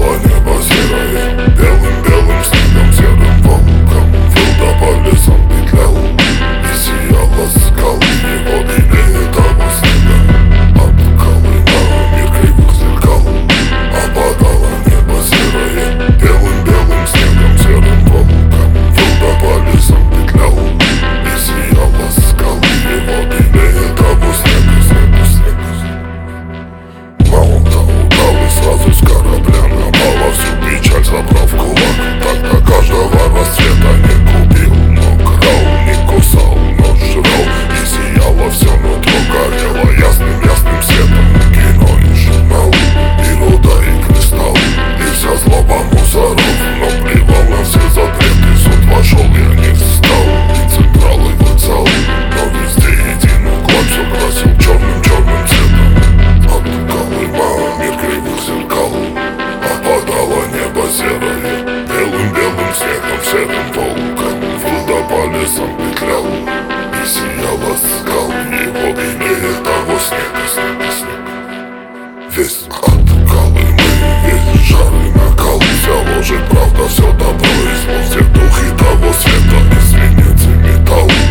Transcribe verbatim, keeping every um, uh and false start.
опадало небо серое, белым-белым снегом, серым волком выл да по лесам петлял, и сияла скалы его белее того снега. От Колыма мир кривых зеркал, опадало небо серое, белым-белым снегом, серым волком выл да по лесам петлял, и сияла скалы его белее того снега, снега, снега. Мало-то удал и сразу с корабля напала всю печаль, забрав в кулак. Тогда каждого расцвета не купил, но крал, не кусал, но жрал, и сияло все нутро, горело ясным-ясным светом. Кино и журнал, и руда, и кристалл, и вся злоба мусоров, но плевал на все запреты. Суд вошел, я не встал, и централ, и вокзал, но везде един уклад все красил черным-черным цветом. От Колыма мир кривых зеркал, опадало небо серое, белым-белым снегом, серым волком выл да по лесам петлял, и сияла скал его белее того снега, снега, снега. Весь от Колымы, весь жар и накал, вся ложь и правда, все добро и зло, все духи того света, и свинец и металл.